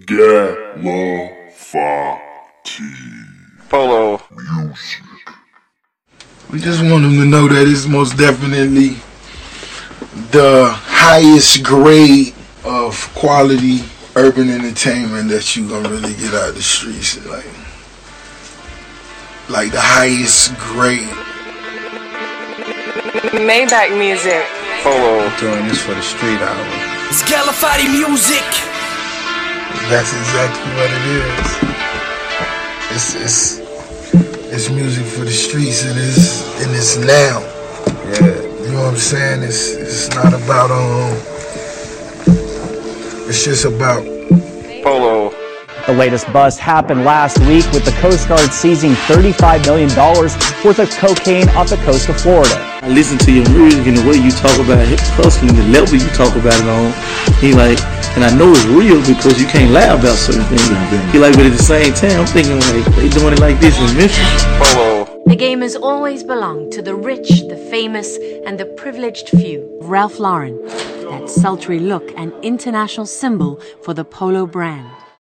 Galafati Polo music. We just want them to know that it's most definitely the highest grade of quality urban entertainment that you gonna really get out of the streets. Like the highest grade. Maybach music. Polo. I'm doing this for the street hour. It's Galafati music. That's exactly what it is. It's music for the streets, and it's now. Yeah. You know what I'm saying? It's not about it's just about Polo. The latest bust happened last week with the Coast Guard seizing $35 million worth of cocaine off the coast of Florida. I listen to your music and the way you talk about it, hustling, the level you talk about it on. And I know it's real because you can't lie about certain things. But at the same time, I'm thinking they doing it like this in Memphis. Polo. The game has always belonged to the rich, the famous, and the privileged few. Ralph Lauren, that sultry look, an international symbol for the Polo brand.